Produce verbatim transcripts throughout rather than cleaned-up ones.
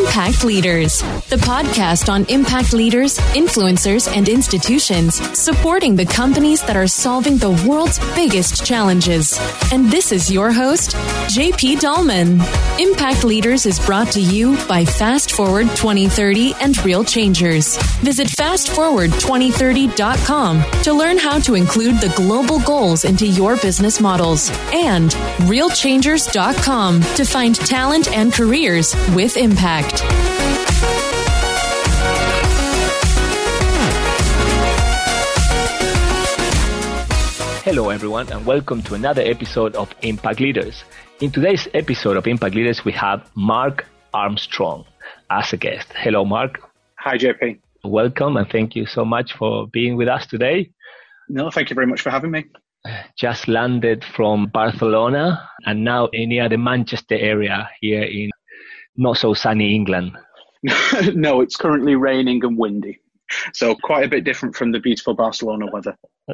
Impact Leaders, the podcast on impact leaders, influencers, and institutions supporting the companies that are solving the world's biggest challenges. And this is your host, J P Dahlman. Impact Leaders is brought to you by Fast Forward twenty thirty and Real Changers. Visit fast forward twenty thirty dot com to learn how to include the global goals into your business models, and real changers dot com to find talent and careers with impact. Hello everyone, and welcome to another episode of Impact Leaders. In today's episode of Impact Leaders, we have Mark Armstrong as a guest. Hello, Mark. Hi, J P. Welcome, and thank you so much for being with us today. No, thank you very much for having me. Just landed from Barcelona and now near the Manchester area here in not so sunny England. No, it's currently raining and windy. So quite a bit different from the beautiful Barcelona weather.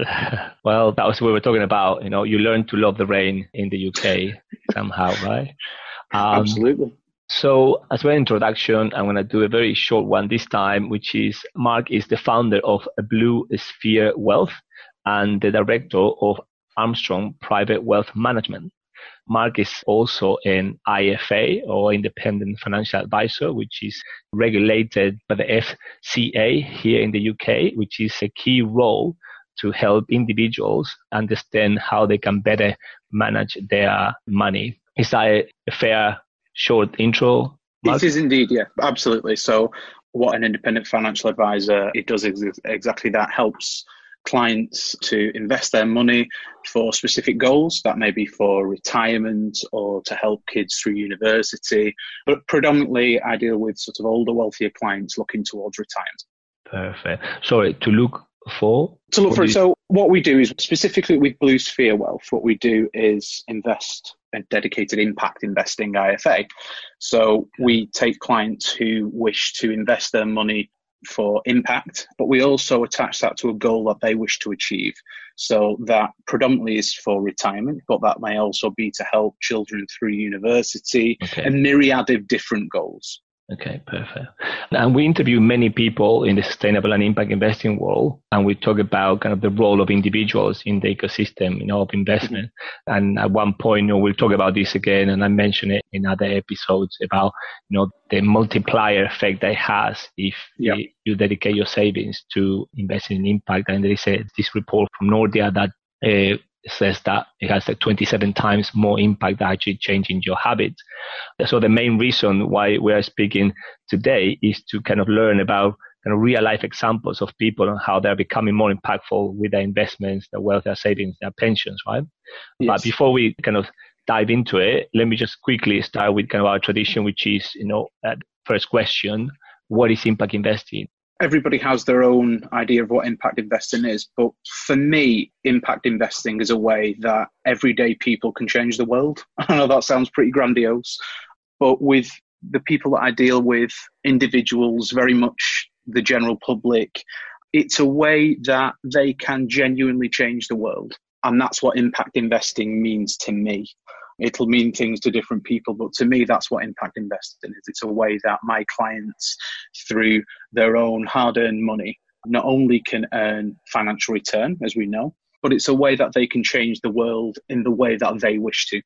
Well, that was what we were talking about. You know, you learn to love the rain in the U K somehow, right? Um, Absolutely. So as an introduction, I'm going to do a very short one this time, which is Mark is the founder of Blue Sphere Wealth and the director of Armstrong Private Wealth Management. Mark is also an I F A, or Independent Financial Advisor, which is regulated by the F C A here in the U K, which is a key role to help individuals understand how they can better manage their money. Is that a fair, short intro, Mark? It is indeed, yeah, absolutely. So what an independent financial advisor, it does ex- exactly that, helps clients to invest their money for specific goals. That may be for retirement or to help kids through university. But predominantly, I deal with sort of older, wealthier clients looking towards retirement. Perfect. Sorry, to look for? To look for. So what we do is, specifically with Blue Sphere Wealth, what we do is invest a dedicated impact investing I F A. So we take clients who wish to invest their money for impact, but we also attach that to a goal that they wish to achieve. So that predominantly is for retirement, but that may also be to help children through university, okay. A myriad of different goals. Okay, perfect. And we interview many people in the sustainable and impact investing world, and we talk about kind of the role of individuals in the ecosystem, you know, of investment. Mm-hmm. And at one point, you know, we'll talk about this again, and I mentioned it in other episodes about, you know, the multiplier effect that it has if yep. you, you dedicate your savings to investing in impact. And there is a, this report from Nordea that uh, says that it has like twenty-seven times more impact than actually changing your habits. So the main reason why we are speaking today is to kind of learn about kind of real life examples of people and how they're becoming more impactful with their investments, their wealth, their savings, their pensions, right? Yes. But before we kind of dive into it, let me just quickly start with kind of our tradition, which is, you know, uh, first question, what is impact investing? Everybody has their own idea of what impact investing is, but for me, impact investing is a way that everyday people can change the world. I know that sounds pretty grandiose, but with the people that I deal with, individuals, very much the general public, it's a way that they can genuinely change the world. And that's what impact investing means to me. It'll mean things to different people, but to me, that's what impact investing is. It's a way that my clients, through their own hard-earned money, not only can earn financial return, as we know, but it's a way that they can change the world in the way that they wish to.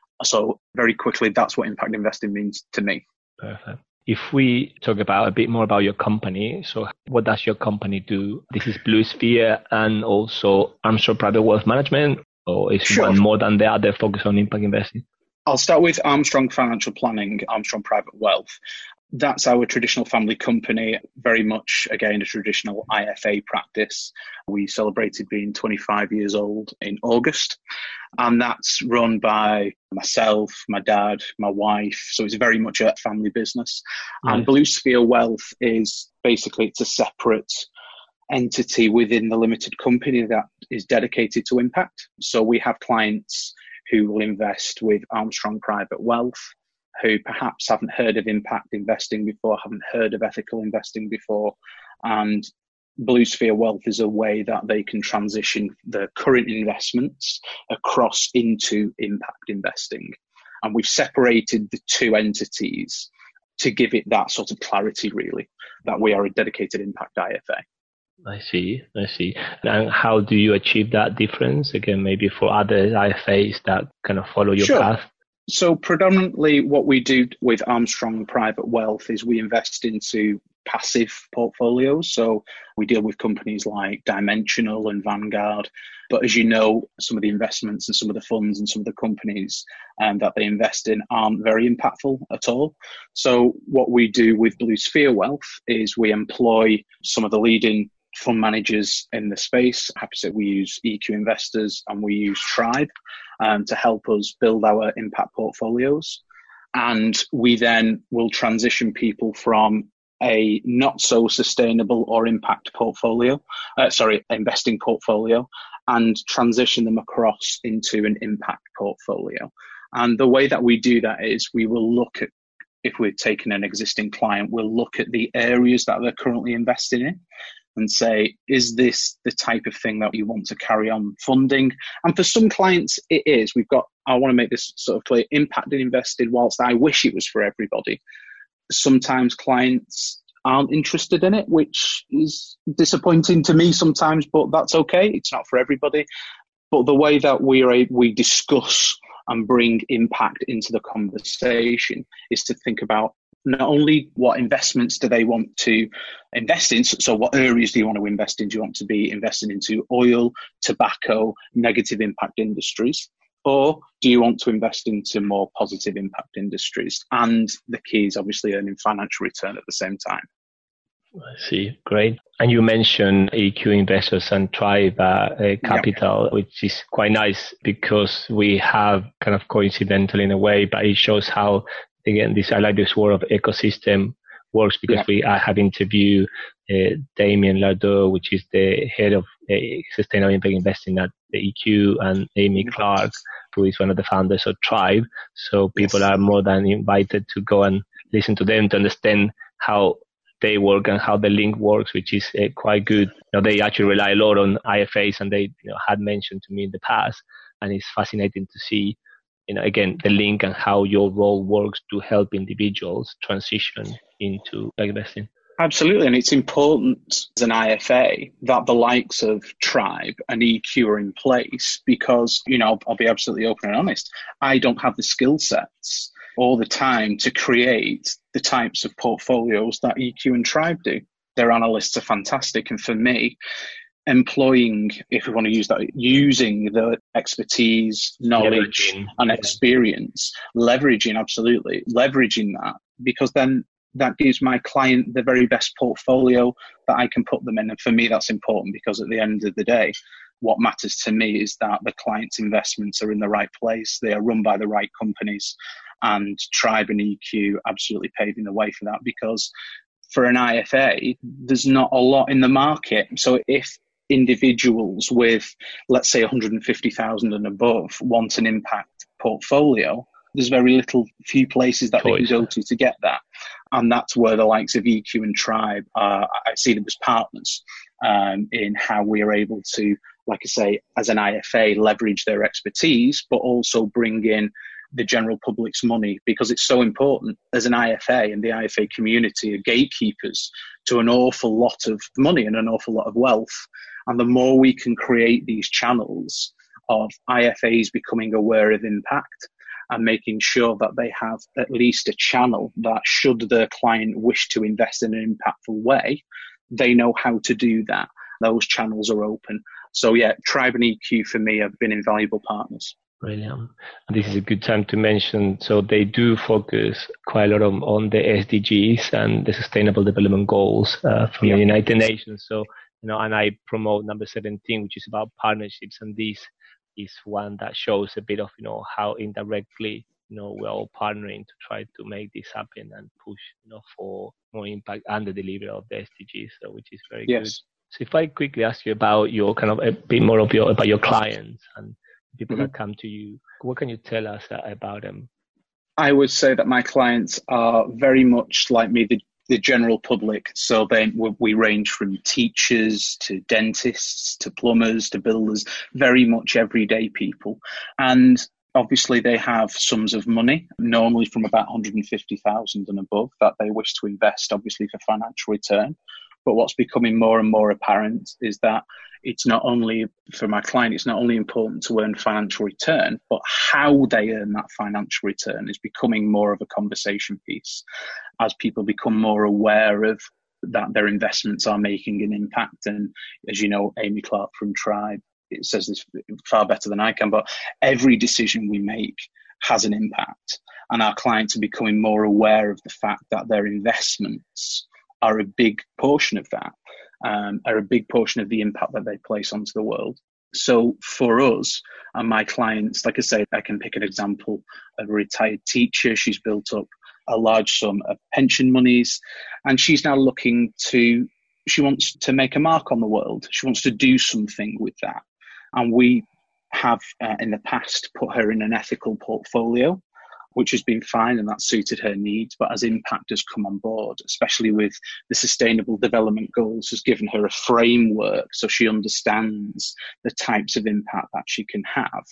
So very quickly, that's what impact investing means to me. Perfect. If we talk about a bit more about your company, so what does your company do? This is Blue Sphere and also Armstrong Private Wealth Management. Or is sure. one more than the other focus on impact investing? I'll start with Armstrong Financial Planning, Armstrong Private Wealth. That's our traditional family company, very much, again, a traditional I F A practice. We celebrated being twenty-five years old in August, and that's run by myself, my dad, my wife. So it's very much a family business. Right. And Blue Sphere Wealth is basically, it's a separate entity within the limited company that is dedicated to impact. So we have clients who will invest with Armstrong Private Wealth, who perhaps haven't heard of impact investing before, haven't heard of ethical investing before. And Blue Sphere Wealth is a way that they can transition their current investments across into impact investing. And we've separated the two entities to give it that sort of clarity, really, that we are a dedicated impact I F A. I see, I see. And how do you achieve that difference? Again, maybe for other I F As that kind of follow your Sure. path? So predominantly what we do with Armstrong Private Wealth is we invest into passive portfolios. So we deal with companies like Dimensional and Vanguard. But as you know, some of the investments and some of the funds and some of the companies um, that they invest in aren't very impactful at all. So what we do with Blue Sphere Wealth is we employ some of the leading fund managers in the space. Happy to say we use E Q Investors and we use Tribe um, to help us build our impact portfolios. And we then will transition people from a not so sustainable or impact portfolio, uh, sorry, investing portfolio, and transition them across into an impact portfolio. And the way that we do that is we will look at, if we're taking an existing client, we'll look at the areas that they're currently investing in and say, is this the type of thing that you want to carry on funding? And for some clients, it is. We've got, I want to make this sort of clear, impact and invested, whilst I wish it was for everybody. Sometimes clients aren't interested in it, which is disappointing to me sometimes, but that's okay. It's not for everybody. But the way that we are able, we discuss and bring impact into the conversation is to think about not only what investments do they want to invest in, so what areas do you want to invest in? Do you want to be investing into oil, tobacco, negative impact industries? Or do you want to invest into more positive impact industries? And the key is obviously earning financial return at the same time. I see. Great. And you mentioned E Q Investors and Tribe uh, uh, Capital, yep. which is quite nice because we have kind of coincidental in a way, but it shows how, again, this I like this word of ecosystem works because yep. we I have interviewed uh, Damien Lardot, which is the head of uh, Sustainable Impact Investing at the E Q, and Amy Clark, who is one of the founders of Tribe. So people yes. are more than invited to go and listen to them to understand how they work and how the link works, which is uh, quite good. You know, they actually rely a lot on I F As, and they you know, had mentioned to me in the past, and it's fascinating to see, you know, again, the link and how your role works to help individuals transition into investing. Absolutely. And it's important as an I F A that the likes of Tribe and E Q are in place because, you know, I'll, I'll be absolutely open and honest. I don't have the skill sets all the time to create the types of portfolios that E Q and Tribe do. Their analysts are fantastic. And for me, employing, if we want to use that, using the expertise, knowledge leveraging. and experience, leveraging, absolutely, leveraging that, because then that gives my client the very best portfolio that I can put them in. And for me, that's important because at the end of the day, what matters to me is that the client's investments are in the right place. They are run by the right companies, and Tribe and E Q absolutely paving the way for that, because for an I F A, there's not a lot in the market. So if individuals with, let's say, one hundred fifty thousand and above want an impact portfolio, there's very little, few places that Choice. they can go to to get that. And that's where the likes of E Q and Tribe, uh, I see them as partners um, in how we are able to, like I say, as an I F A, leverage their expertise, but also bring in the general public's money, because it's so important. As an I F A and the I F A community are gatekeepers to an awful lot of money and an awful lot of wealth. And the more we can create these channels of I F As becoming aware of impact and making sure that they have at least a channel that, should their client wish to invest in an impactful way, they know how to do that. Those channels are open. So yeah, Tribe and E Q for me have been invaluable partners. Brilliant. This is a good time to mention, so they do focus quite a lot on, on the S D Gs and the Sustainable Development Goals uh, from yeah. the United Nations. So, you know, and I promote number seventeen, which is about partnerships, and this is one that shows a bit of, you know, how indirectly, you know, we're all partnering to try to make this happen and push, you know, for more impact and the delivery of the S D Gs, so, which is very yes. good. So if I quickly ask you about your kind of a bit more of your, about your clients and people mm-hmm. that come to you, what can you tell us about them? I would say that my clients are very much like me, the, the general public. So they, we range from teachers to dentists to plumbers to builders, very much everyday people. And Obviously, they have sums of money, normally from about one hundred fifty thousand and above, that they wish to invest, obviously, for financial return. But what's becoming more and more apparent is that it's not only, for my client, it's not only important to earn financial return, but how they earn that financial return is becoming more of a conversation piece as people become more aware of that their investments are making an impact. And as you know, Amy Clark from Tribe, it says this far better than I can, but every decision we make has an impact. And our clients are becoming more aware of the fact that their investments are a big portion of that, um, are a big portion of the impact that they place onto the world. So for us and my clients, like I say, I can pick an example of a retired teacher. She's built up a large sum of pension monies, and she's now looking to, she wants to make a mark on the world. She wants to do something with that. And we have uh, in the past put her in an ethical portfolio, which has been fine and that suited her needs. But as Impact has come on board, especially with the Sustainable Development Goals, has given her a framework so she understands the types of impact that she can have.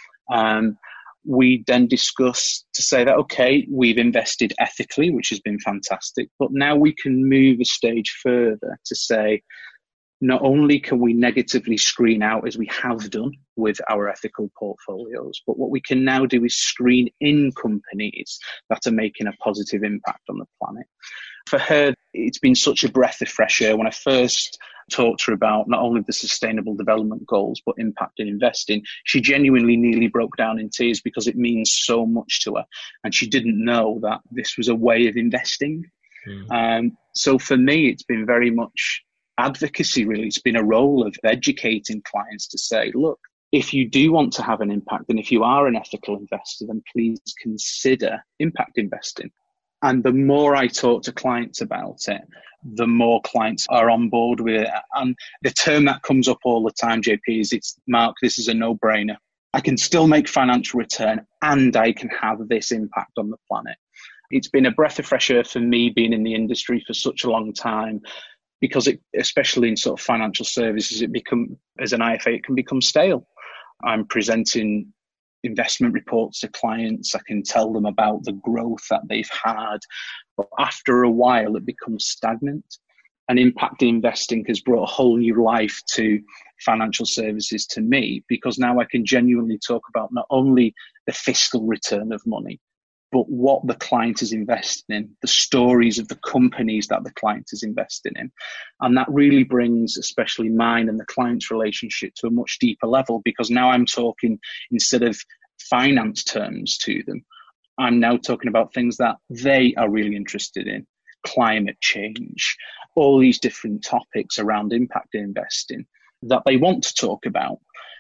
Um, we then discuss to say that, okay, we've invested ethically, which has been fantastic, but now we can move a stage further to say, not only can we negatively screen out, as we have done with our ethical portfolios, but what we can now do is screen in companies that are making a positive impact on the planet. For her, it's been such a breath of fresh air. When I first talked to her about not only the Sustainable Development Goals, but impact in investing, she genuinely nearly broke down in tears because it means so much to her. And she didn't know that this was a way of investing. Mm. Um, so for me, it's been very much advocacy, really. It's been a role of educating clients to say, look, if you do want to have an impact, and if you are an ethical investor, then please consider impact investing. And the more I talk to clients about it, the more clients are on board with it. And the term that comes up all the time, J P, is it's, Mark, this is a no-brainer. I can still make financial return and I can have this impact on the planet. It's been a breath of fresh air for me being in the industry for such a long time, because it, especially in sort of financial services, it become, as an I F A, it can become stale. I'm presenting investment reports to clients. I can tell them about the growth that they've had. But after a while, it becomes stagnant. And impact investing has brought a whole new life to financial services to me, because now I can genuinely talk about not only the fiscal return of money, but what the client is investing in, the stories of the companies that the client is investing in. And that really brings, especially mine and the client's relationship, to a much deeper level, because now I'm talking, instead of finance terms to them, I'm now talking about things that they are really interested in, climate change, all these different topics around impact investing that they want to talk about.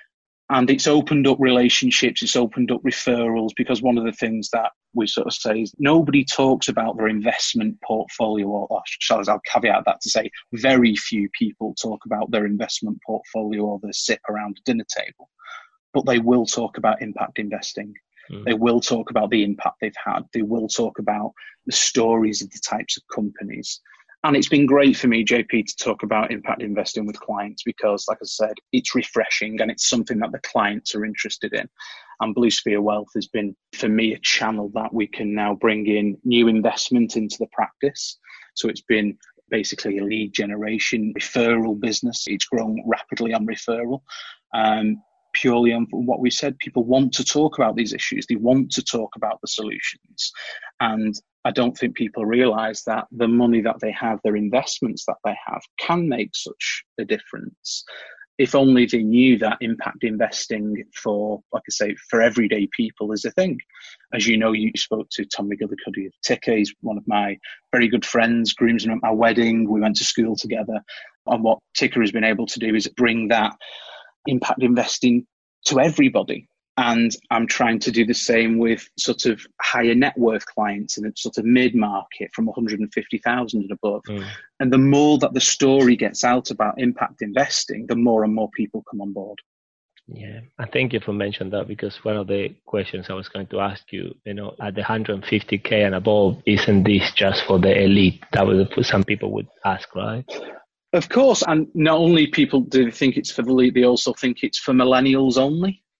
And it's opened up relationships, it's opened up referrals, because one of the things that we sort of say is nobody talks about their investment portfolio, or, or shall I, I'll caveat that to say very few people talk about their investment portfolio or their sip around a dinner table, but they will talk about impact investing. Mm. They will talk about the impact they've had. They will talk about the stories of the types of companies. And it's been great for me, J P, to talk about impact investing with clients because, like I said, it's refreshing and it's something that the clients are interested in. And Blue Sphere Wealth has been, for me, a channel that we can now bring in new investment into the practice. So it's been basically a lead generation referral business. It's grown rapidly on referral. Um, purely on what we said, people want to talk about these issues. They want to talk about the solutions. And I don't think people realize that the money that they have, their investments that they have, can make such a difference. If only they knew that impact investing for, like I say, for everyday people is a thing. As you know, you spoke to Tom McGillicuddy of Ticker. He's one of my very good friends, groomsmen at my wedding. We went to school together. And what Ticker has been able to do is bring that impact investing to everybody. And I'm trying to do the same with sort of higher net worth clients in a sort of mid-market from one hundred fifty thousand and above. Mm. And the more that the story gets out about impact investing, the more and more people come on board. Yeah, I thank you for mentioning that, because one of the questions I was going to ask you, you know, at the one hundred fifty K and above, isn't this just for the elite? That was some people would ask, right? Of course. And not only people do they think it's for the elite, they also think it's for millennials only.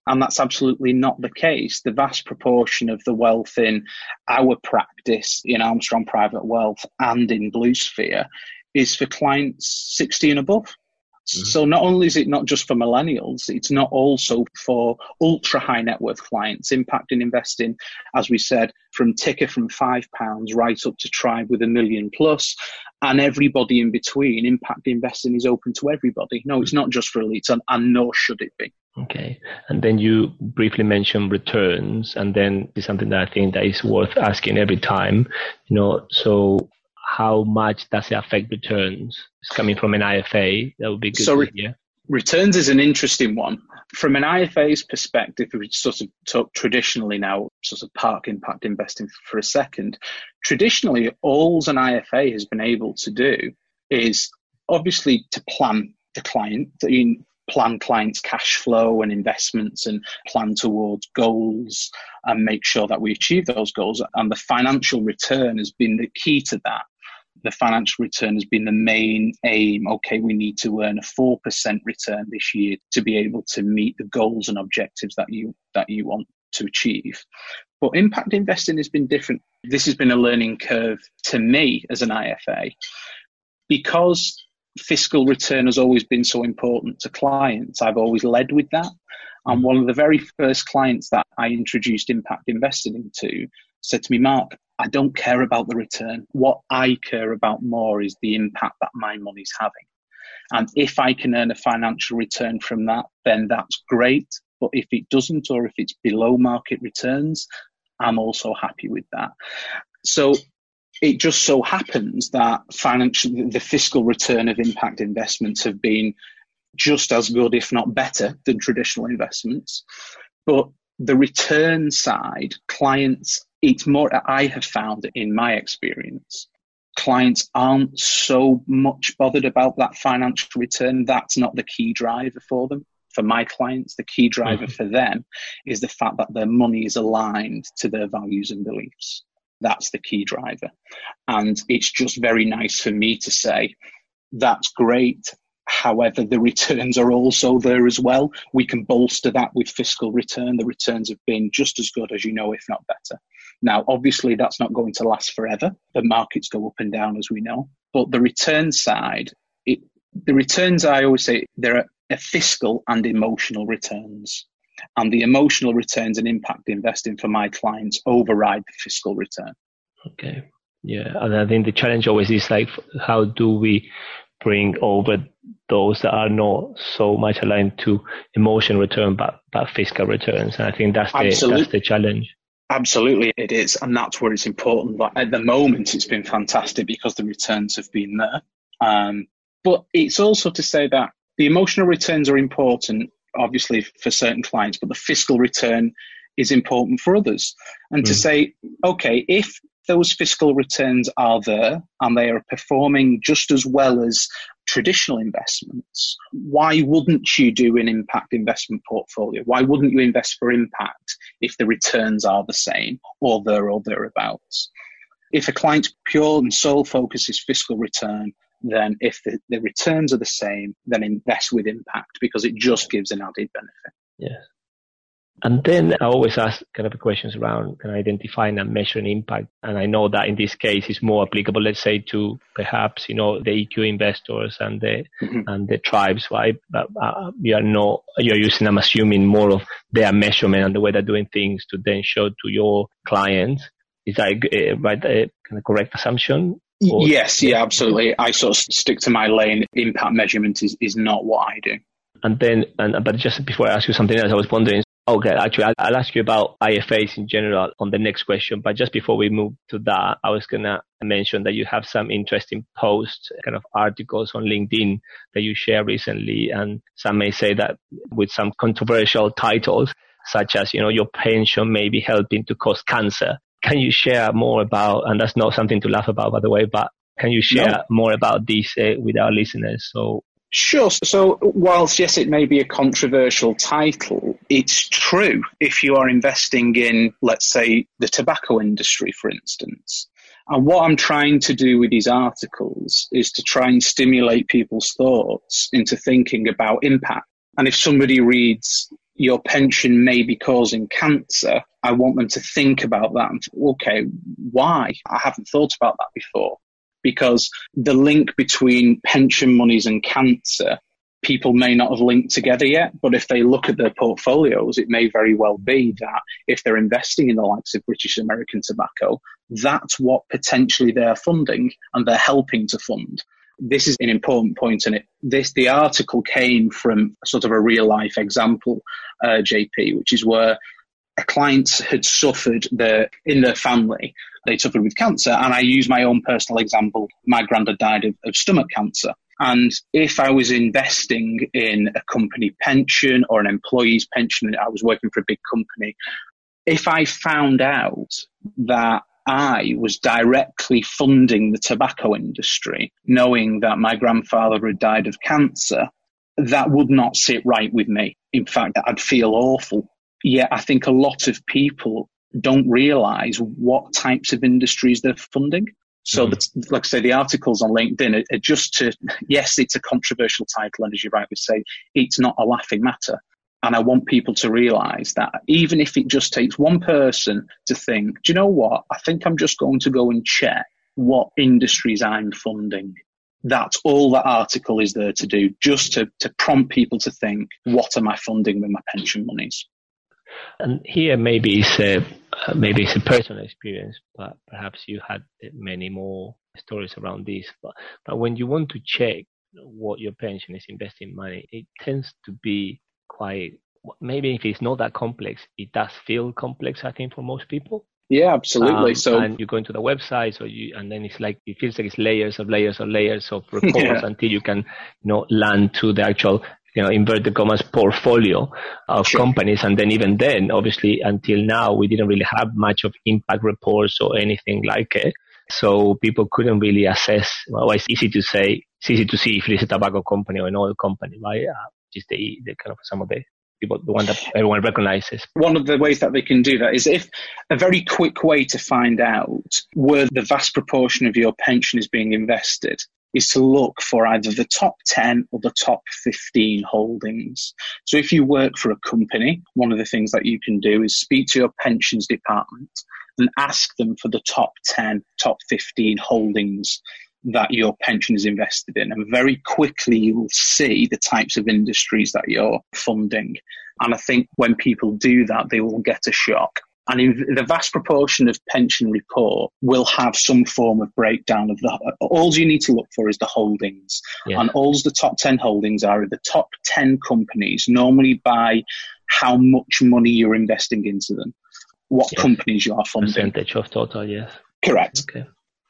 And that's absolutely not the case. The vast proportion of the wealth in our practice, in Armstrong Private Wealth and in Bluesphere, is for clients sixty and above. Mm-hmm. So not only is it not just for millennials, it's not also for ultra high net worth clients. Impact in investing, as we said, from ticker from five pounds right up to tribe with a million plus, and everybody in between. Impact investing is open to everybody. No, it's not just for elites, and, and nor should it be. Okay. And then you briefly mentioned returns, and then it's something that I think that is worth asking every time, you know, so how much does it affect returns? It's coming from an I F A. That would be good so to hear. Returns is an interesting one. From an I F A's perspective, if we sort of talk traditionally now, sort of park impact investing for a second, traditionally, all an I F A has been able to do is obviously to plan the client, in plan clients' cash flow and investments and plan towards goals and make sure that we achieve those goals. And the financial return has been the key to that. The financial return has been the main aim. Okay, we need to earn a four percent return this year to be able to meet the goals and objectives that you that you want to achieve. But impact investing has been different. This has been a learning curve to me as an I F A, because fiscal return has always been so important to clients. I've always led with that. And one of the very first clients that I introduced impact investing into said to me, Mark, I don't care about the return. What I care about more is the impact that my money's having. And if I can earn a financial return from that, then that's great. But if it doesn't, or if it's below market returns, I'm also happy with that. So it just so happens that financial, the fiscal return of impact investments have been just as good, if not better, than traditional investments. But the return side, clients, it's more, I have found in my experience, clients aren't so much bothered about that financial return. That's not the key driver for them. For my clients, the key driver mm-hmm. for them is the fact that their money is aligned to their values and beliefs. That's the key driver. And it's just very nice for me to say, that's great. However, the returns are also there as well. We can bolster that with fiscal return. The returns have been just as good as you know, if not better. Now, obviously, that's not going to last forever. The markets go up and down, as we know. But the return side, it, the returns, I always say, there are a fiscal and emotional returns. And the emotional returns and impact investing for my clients override the fiscal return. Okay. Yeah. And I think the challenge always is like, how do we bring over those that are not so much aligned to emotional return, but, but fiscal returns? And I think that's the, that's the challenge. Absolutely, it is. And that's where it's important. But at the moment, it's been fantastic because the returns have been there. Um, but it's also to say that the emotional returns are important, obviously, for certain clients, but the fiscal return is important for others. And mm. to say, okay, if those fiscal returns are there and they are performing just as well as traditional investments, why wouldn't you do an impact investment portfolio? Why wouldn't you invest for impact if the returns are the same or there or thereabouts? If a client's pure and sole focus is fiscal return, then if the, the returns are the same, then invest with impact because it just gives an added benefit. Yes. And then I always ask kind of questions around kind of identifying and measuring impact. And I know that in this case it's more applicable, let's say, to perhaps, you know, the E Q investors and the mm-hmm. and the tribes, right? But uh, you are not, you're using, I'm assuming, more of their measurement and the way they're doing things to then show to your clients. Is that a, right, a kind of correct assumption? Or, yes, yeah, absolutely. I sort of stick to my lane. Impact measurement is, is not what I do. And then, and but just before I ask you something else, I was wondering, okay, actually, I'll, I'll ask you about I F As in general on the next question. But just before we move to that, I was going to mention that you have some interesting posts, kind of articles on LinkedIn that you shared recently. And some may say that with some controversial titles, such as, you know, your pension may be helping to cause cancer. Can you share more about, and that's not something to laugh about, by the way, but can you share no. more about this uh, with our listeners? So, Sure. So whilst, yes, it may be a controversial title, it's true if you are investing in, let's say, the tobacco industry, for instance. And what I'm trying to do with these articles is to try and stimulate people's thoughts into thinking about impact. And if somebody reads your pension may be causing cancer, I want them to think about that and think, okay, why? I haven't thought about that before. Because the link between pension monies and cancer, people may not have linked together yet, but if they look at their portfolios, it may very well be that if they're investing in the likes of British American Tobacco, that's what potentially they're funding and they're helping to fund. This is an important point, and it, this the article came from sort of a real life example, uh, J P, which is where a client had suffered the in their family. They suffered with cancer, and I use my own personal example. My granddad died of, of stomach cancer. And if I was investing in a company pension or an employee's pension, I was working for a big company, if I found out that I was directly funding the tobacco industry, knowing that my grandfather had died of cancer, that would not sit right with me. In fact, I'd feel awful. Yet I think a lot of people don't realise what types of industries they're funding. So, mm-hmm. the, like I say, the articles on LinkedIn are, are just to, yes, it's a controversial title, and as you rightly say, it's not a laughing matter. And I want people to realise that even if it just takes one person to think, do you know what, I think I'm just going to go and check what industries I'm funding. That's all that article is there to do, just to, to prompt people to think, what am I funding with my pension monies? And here maybe it's a, uh, maybe it's a personal experience, but perhaps you had many more stories around this. But, but when you want to check what your pension is investing money, it tends to be quite, maybe if it's not that complex, it does feel complex, I think, for most people. Yeah, absolutely. Um, so, and you go into the website, so you, and then it's like, it feels like it's layers of layers of layers of reports yeah. until you can, you know, land to the actual, you know, inverted commas portfolio of sure. companies. And then even then, obviously, until now, we didn't really have much of impact reports or anything like it. So people couldn't really assess. Well, it's easy to say, it's easy to see if it is a tobacco company or an oil company, right? Uh, just the, the kind of some of the people, the one that everyone recognizes. One of the ways that they can do that is if a very quick way to find out where the vast proportion of your pension is being invested is to look for either the top ten or the top fifteen holdings. So if you work for a company, one of the things that you can do is speak to your pensions department and ask them for the top ten, top fifteen holdings that your pension is invested in. And very quickly you will see the types of industries that you're funding. And I think when people do that, they will get a shock. And in the vast proportion of pension report will have some form of breakdown of the, all you need to look for is the holdings. Yeah. And all the top ten holdings are the top ten companies, normally by how much money you're investing into them, what yes. companies you are funding. Percentage of total, yes. Correct. Okay.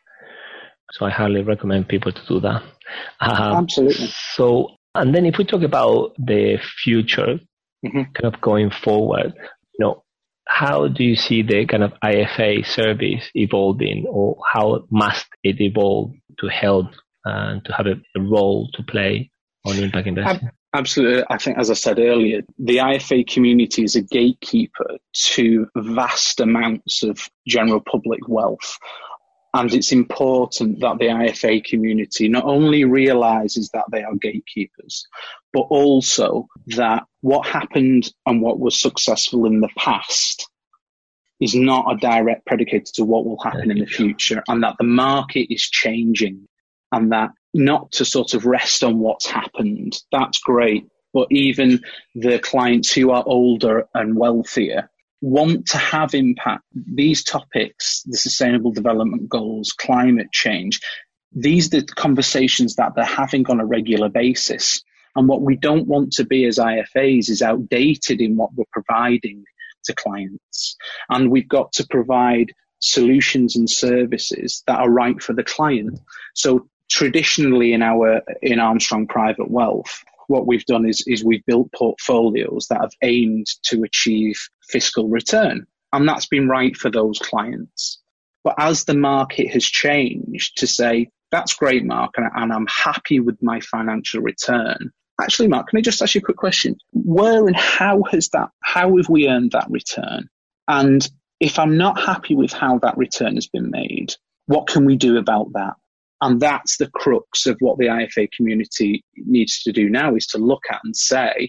So I highly recommend people to do that. Um, Absolutely. So, and then if we talk about the future, mm-hmm. kind of going forward, you know, how do you see the kind of I F A service evolving, or how must it evolve to help and to have a, a role to play on impact investing? Absolutely. I think, as I said earlier, the I F A community is a gatekeeper to vast amounts of general public wealth. And it's important that the I F A community not only realises that they are gatekeepers, but also that what happened and what was successful in the past is not a direct predicate to what will happen in the future, and that the market is changing, and that not to sort of rest on what's happened. That's great. But even the clients who are older and wealthier want to have impact. These topics, the Sustainable Development Goals, climate change, these are the conversations that they're having on a regular basis. And what we don't want to be as I F As is outdated in what we're providing to clients. And we've got to provide solutions and services that are right for the client. So traditionally in our in Armstrong Private Wealth, what we've done is, is we've built portfolios that have aimed to achieve fiscal return. And that's been right for those clients. But as the market has changed to say, that's great, Mark, and, and I'm happy with my financial return. Actually, Mark, can I just ask you a quick question? Where and how has that, how have we earned that return? And if I'm not happy with how that return has been made, what can we do about that? And that's the crux of what the I F A community needs to do now, is to look at and say,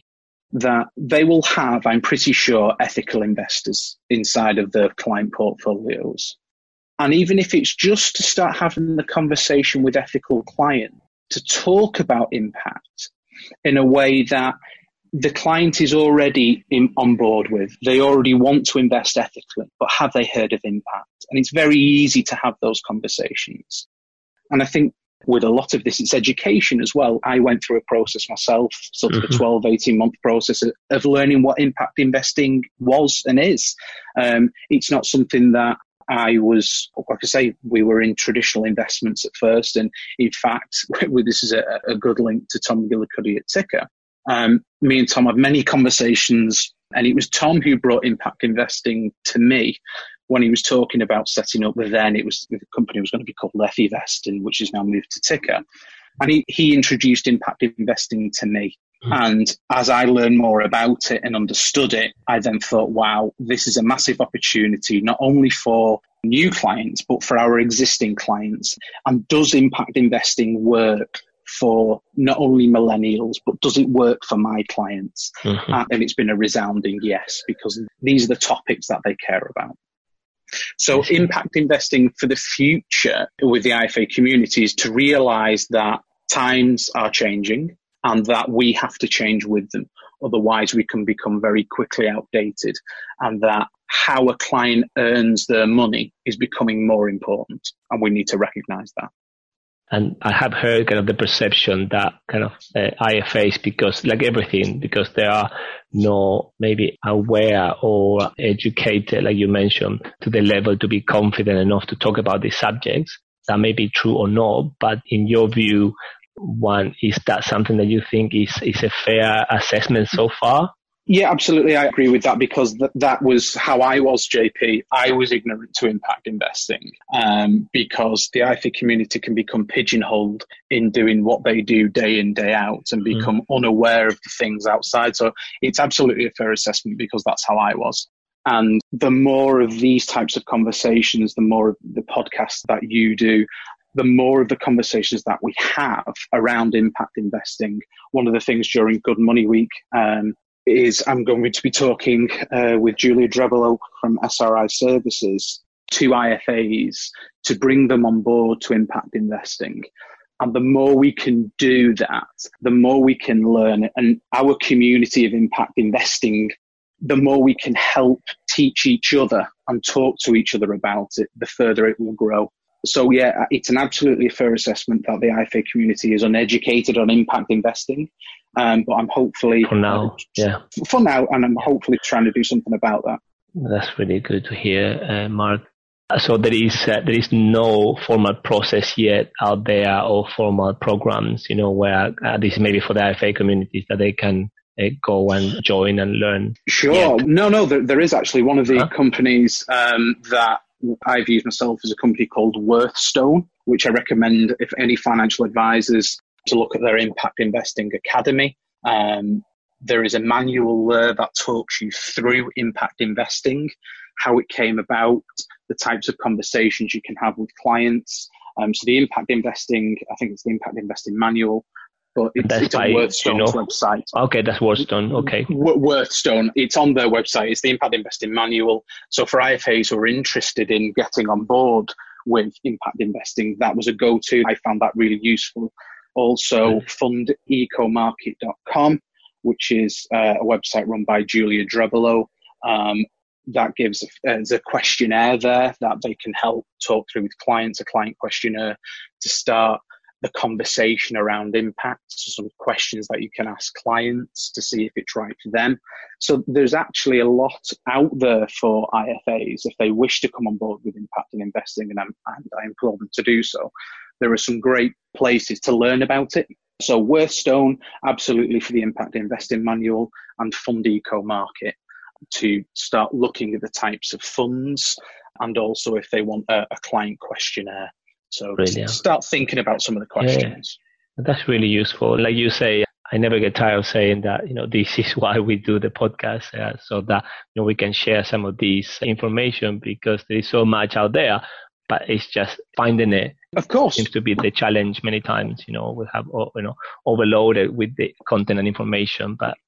that they will have, I'm pretty sure, ethical investors inside of their client portfolios. And even if it's just to start having the conversation with ethical clients to talk about impact in a way that the client is already in, on board with, they already want to invest ethically, but have they heard of impact? And it's very easy to have those conversations. And I think with a lot of this, it's education as well. I went through a process myself, sort of mm-hmm. a twelve, eighteen month process of, of learning what impact investing was and is. Um, it's not something that I was, like I say, we were in traditional investments at first. And in fact, this is a, a good link to Tom Gillicuddy at Ticker. Um, me and Tom had many conversations, and it was Tom who brought impact investing to me when he was talking about setting up the then, it was the company was going to be called Leffivest, and which is now moved to Ticker. And he, he introduced impact investing to me. Mm-hmm. And as I learned more about it and understood it, I then thought, wow, this is a massive opportunity, not only for new clients, but for our existing clients. And does impact investing work for not only millennials, but does it work for my clients? Mm-hmm. Uh, and it's been a resounding yes, because these are the topics that they care about. So mm-hmm. impact investing for the future with the I F A community is to realize that times are changing and that we have to change with them. Otherwise, we can become very quickly outdated, and that how a client earns their money is becoming more important, and we need to recognize that. And I have heard kind of the perception that kind of uh, I F As, because like everything, because they are not maybe aware or educated, like you mentioned, to the level to be confident enough to talk about these subjects. That may be true or not, but in your view, one, is that something that you think is, is a fair assessment so far? Yeah, absolutely. I agree with that, because th- that was how I was, J P. I was ignorant to impact investing um, because the I F A community can become pigeonholed in doing what they do day in, day out, and become mm. unaware of the things outside. So it's absolutely a fair assessment, because that's how I was. And the more of these types of conversations, the more of the podcasts that you do, the more of the conversations that we have around impact investing. One of the things during Good Money Week, um, is I'm going to be talking uh, with Julia Drebolo from S R I Services to I F As to bring them on board to impact investing. And the more we can do that, the more we can learn. And our community of impact investing, the more we can help teach each other and talk to each other about it, the further it will grow. So yeah, it's an absolutely fair assessment that the I F A community is uneducated on impact investing. Um, but I'm hopefully for now, uh, yeah, for now, and I'm hopefully trying to do something about that. That's really good to hear, uh, Mark. So there is uh, there is no formal process yet out there, or formal programs, you know, where uh, this is maybe for the I F A communities that they can uh, go and join and learn. Sure, yet. no, no, there, there is actually one of the huh? companies um, that I've used myself is a company called Worthstone, which I recommend if any financial advisors to look at their Impact Investing Academy. Um, there is a manual there that talks you through impact investing, how it came about, the types of conversations you can have with clients. Um, so the impact investing, I think it's the impact investing manual, but it's, it's on Worthstone's you know. website. Okay, that's Worthstone. Okay. W- Worthstone. It's on their website. It's the impact investing manual. So for I F As who are interested in getting on board with impact investing, that was a go-to. I found that really useful. Also, fund eco market dot com, which is uh, a website run by Julia Drebolo. Um, that gives a, there's a questionnaire there that they can help talk through with clients, a client questionnaire to start the conversation around impact, so some questions that you can ask clients to see if it's right for them. So there's actually a lot out there for I F As if they wish to come on board with impact and investing, and, and I implore them to do so. There are some great places to learn about it. So Worthstone, absolutely for the impact investing manual, and Fund Eco Market to start looking at the types of funds, and also if they want a, a client questionnaire. So Brilliant. Start thinking about some of the questions. Yeah, that's really useful. Like you say, I never get tired of saying that, you know, this is why we do the podcast, uh, so that, you know, we can share some of this information, because there is so much out there, but it's just finding it. Of course. Seems to be the challenge many times, you know, we have, you know, overloaded with the content and information, but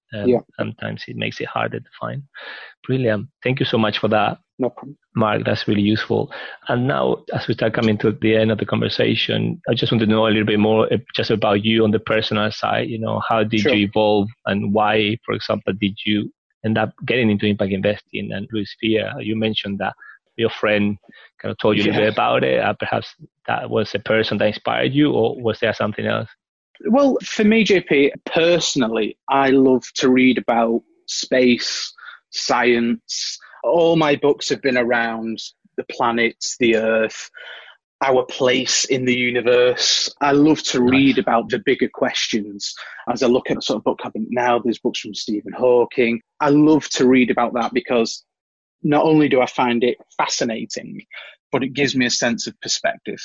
Um, yeah. Sometimes it makes it harder to find. Brilliant. Thank you so much for that. No problem. Mark, that's really useful. And now, as we start coming to the end of the conversation, I just want to know a little bit more just about you on the personal side. You know, how did Sure. you evolve, and why, for example, did you end up getting into impact investing and Blue Sphere? You mentioned that your friend kind of told you a little Yeah. bit about it. Uh, perhaps that was a person that inspired you, or was there something else? Well, for me, J P, personally, I love to read about space, science. All my books have been around the planets, the Earth, our place in the universe. I love to read Nice. about the bigger questions. As I look at the sort of book cabinet now, there's books from Stephen Hawking. I love to read about that because not only do I find it fascinating, but it gives me a sense of perspective.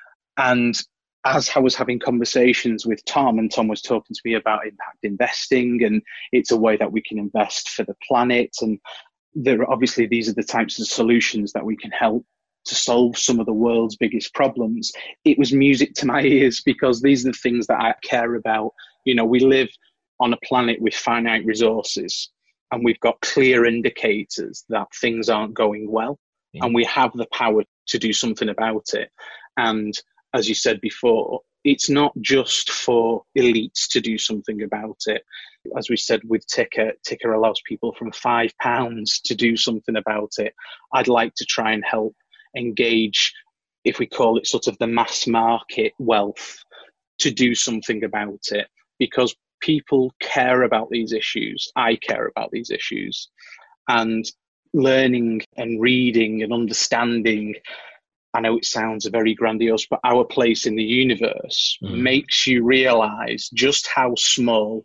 And as I was having conversations with Tom, and Tom was talking to me about impact investing, and it's a way that we can invest for the planet. And there are obviously, these are the types of solutions that we can help to solve some of the world's biggest problems. It was music to my ears because these are the things that I care about. You know, we live on a planet with finite resources, and we've got clear indicators that things aren't going well, yeah. and we have the power to do something about it. And as you said before, it's not just for elites to do something about it. As we said with Ticker, Ticker allows people from five pounds to do something about it. I'd like to try and help engage, if we call it sort of the mass market wealth, to do something about it, because people care about these issues. I care about these issues. And learning and reading and understanding, I know it sounds very grandiose, but our place in the universe mm. makes you realize just how small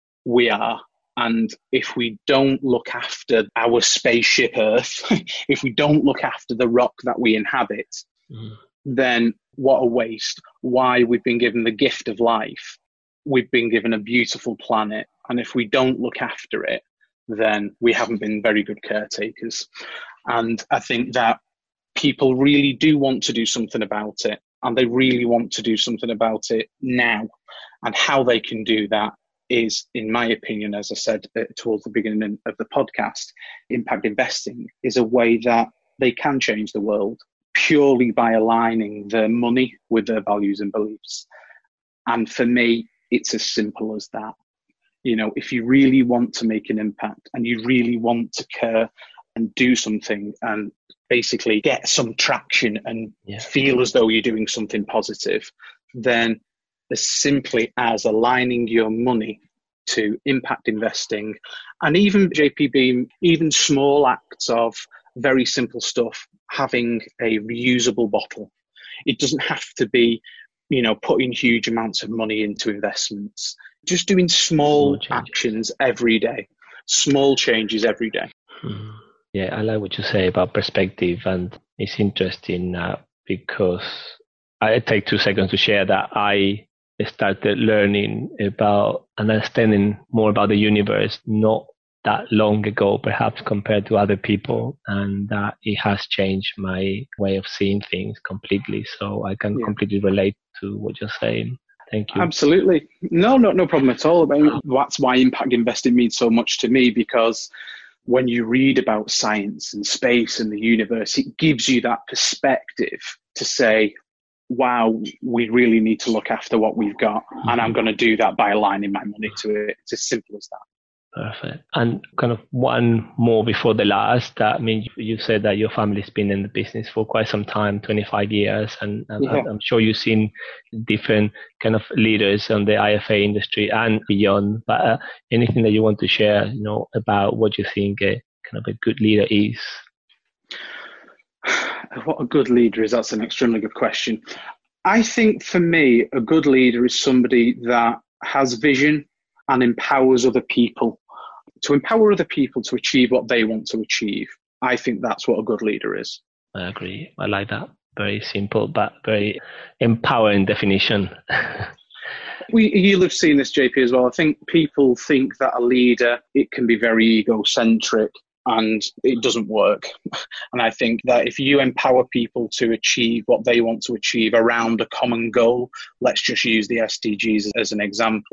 we are. And if we don't look after our spaceship Earth, if we don't look after the rock that we inhabit, mm. then what a waste. Why? We've been given the gift of life. We've been given a beautiful planet. And if we don't look after it, then we haven't been very good caretakers. And I think that people really do want to do something about it, and they really want to do something about it now. And how they can do that is, in my opinion, as I said uh, towards the beginning of the podcast, impact investing is a way that they can change the world purely by aligning their money with their values and beliefs. And for me, it's as simple as that. You know, if you really want to make an impact and you really want to care and do something and basically get some traction and yeah. feel as though you're doing something positive, then as simply as aligning your money to impact investing, and even J P B, even small acts of very simple stuff, having a reusable bottle. It doesn't have to be, you know, putting huge amounts of money into investments. Just doing small, small actions every day, small changes every day. Mm-hmm. Yeah, I like what you say about perspective, and it's interesting uh, because I take two seconds to share that I started learning about and understanding more about the universe not that long ago, perhaps compared to other people, and that it has changed my way of seeing things completely. So I can yeah. completely relate to what you're saying. Thank you. Absolutely. No, no, no problem at all. I mean, that's why impact investing means so much to me, because when you read about science and space and the universe, it gives you that perspective to say, wow, we really need to look after what we've got. Mm-hmm. And I'm going to do that by aligning my money to it. It's as simple as that. Perfect. And kind of one more before the last, I mean, you said that your family's been in the business for quite some time, twenty-five years, and, and yeah. I'm sure you've seen different kind of leaders on the I F A industry and beyond, but uh, anything that you want to share, you know, about what you think a kind of a good leader is? What a good leader is, that's an extremely good question. I think for me, a good leader is somebody that has vision and empowers other people. To empower other people to achieve what they want to achieve, I think that's what a good leader is. I agree. I like that. Very simple, but very empowering definition. we, you'll have seen this, J P, as well. I think people think that a leader, it can be very egocentric, and it doesn't work. And I think that if you empower people to achieve what they want to achieve around a common goal, let's just use the S D Gs as an example,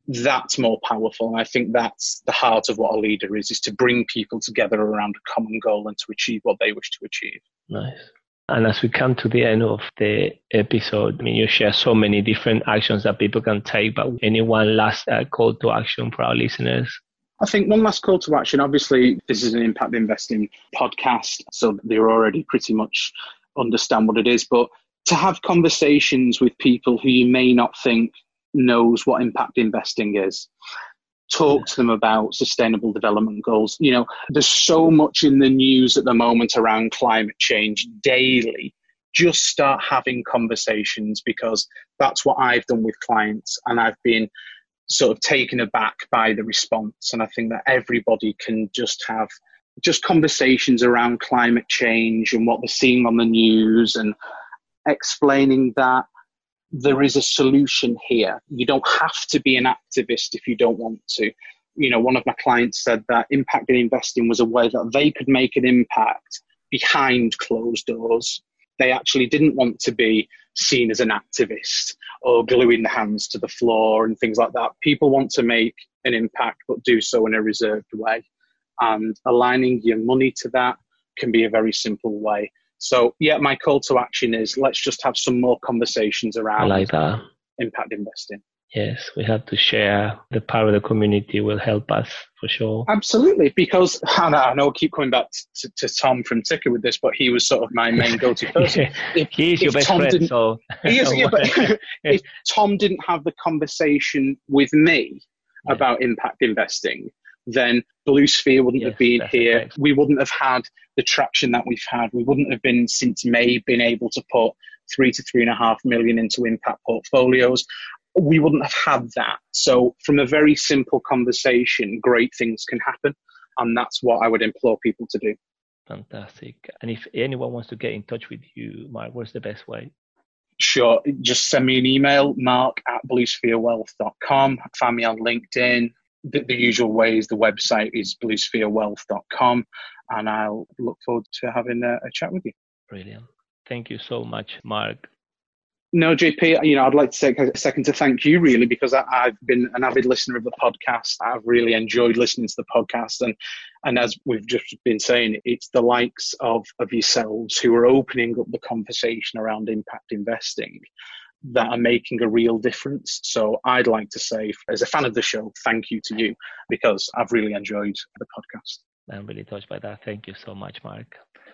that's more powerful. And I think that's the heart of what a leader is, is to bring people together around a common goal and to achieve what they wish to achieve. Nice. And as we come to the end of the episode, I mean, you share so many different actions that people can take, but any one last uh, call to action for our listeners? I think one last call to action. Obviously, this is an impact investing podcast, so they already pretty much understand what it is. But to have conversations with people who you may not think knows what impact investing is, talk yeah. to them about sustainable development goals. You know, there's so much in the news at the moment around climate change daily. Just start having conversations, because that's what I've done with clients, and I've been sort of taken aback by the response. And I think that everybody can just have just conversations around climate change and what they're seeing on the news, and explaining that there is a solution here. You don't have to be an activist if you don't want to. You know, one of my clients said that impact in investing was a way that they could make an impact behind closed doors. They actually didn't want to be seen as an activist or gluing the hands to the floor and things like that. People want to make an impact, but do so in a reserved way. And aligning your money to that can be a very simple way. So, yeah, my call to action is let's just have some more conversations around I like that. Impact investing. Yes, we have to share. The power of the community will help us for sure. Absolutely, because I know, I know I keep coming back to, to Tom from Ticker with this, but he was sort of my main go-to person. yeah, if, he's your best Tom friend, so... He is, yeah, but if Tom didn't have the conversation with me yeah. about impact investing, then Blue Sphere wouldn't yes, have been here. Exactly. We wouldn't have had the traction that we've had. We wouldn't have been, since May, been able to put three to three and a half million into impact portfolios. We wouldn't have had that. So from a very simple conversation, great things can happen. And that's what I would implore people to do. Fantastic. And if anyone wants to get in touch with you, Mark, what's the best way? Sure. Just send me an email, mark at blue sphere wealth dot com. Find me on LinkedIn. The, the usual ways. The website is blue sphere wealth dot com. And I'll look forward to having a, a chat with you. Brilliant. Thank you so much, Mark. No, J P, you know, I'd like to take a second to thank you, really, because I, I've been an avid listener of the podcast. I've really enjoyed listening to the podcast. And and as we've just been saying, it's the likes of, of yourselves who are opening up the conversation around impact investing that are making a real difference. So I'd like to say, as a fan of the show, thank you to you, because I've really enjoyed the podcast. I'm really touched by that. Thank you so much, Mark.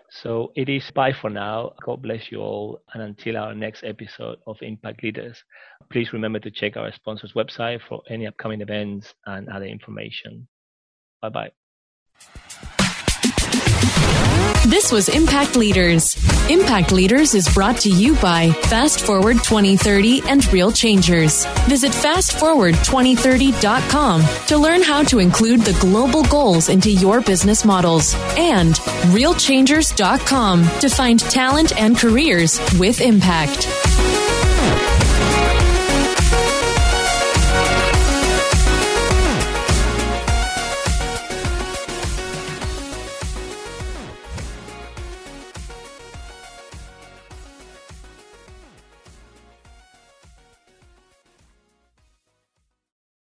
So it is bye for now. God bless you all. And until our next episode of Impact Leaders, please remember to check our sponsor's website for any upcoming events and other information. Bye-bye. This was Impact Leaders. Impact Leaders is brought to you by Fast Forward twenty thirty and Real Changers. Visit fast forward twenty thirty dot com to learn how to include the global goals into your business models, and real changers dot com to find talent and careers with impact.